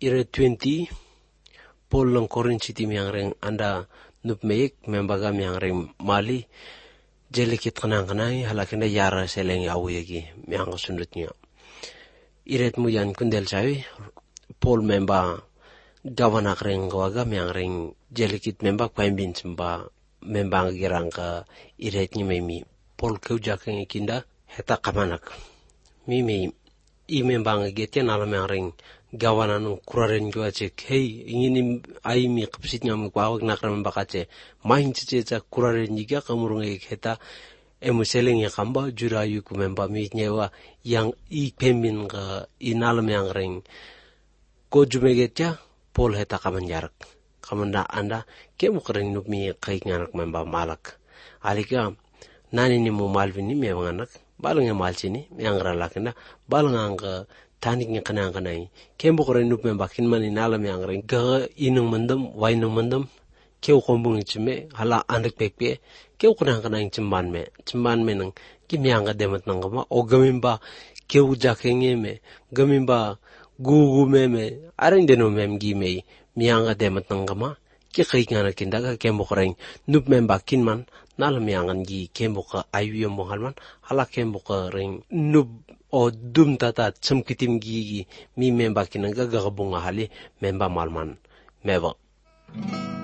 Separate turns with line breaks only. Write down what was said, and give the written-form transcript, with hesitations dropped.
ire 20 Paul lang korin city yang reng anda nup meik membaga yang reng mali jelikit kanang kanai halakinda yara seleng awuyagi yang sundutnya iret mu yan kundel sawi Paul memba gawanak reng gawaga yang reng jelikit memba paimbin semba memba girang ka iretnya memi Paul kau jakeng ikinda heta kamanak mimi i memba ngegetya nalam yang reng gawanan kuraren jua cek hey ingin ai mi kapsit nyam kwawag nakram bakace main cece kuraren jiga kamurung heta emuseleng ya kamba jurayu ku memba mi nyewa yang i pemin ka inalam yang reng ko jumegetya Pol heta kamanjarak kamanda anda ke mukreng nup mi kai nganak memba malak alika nani ni mo malvin ni memang anak balang mal sini yang ralakenda balang ang tanik kanang kanai kembo kore nup memba kinman inalam yang reng ga inung mandam wainung mandam keu kombung chime hala andak pekpe keu kanang kanang cimban me nang kimyanga demat nang ma o gamimba keu jakenge me gamimba gugu me areng deno mem gime mianga demat nang ma ki kai ngana kindaga kembo kore nup memba kinman nalam yangan gi kembo ka ayu mo halman hala kembo ka reng nup o dum tata chumkitim gi mi memba kinanga gabunga hali memba malman meba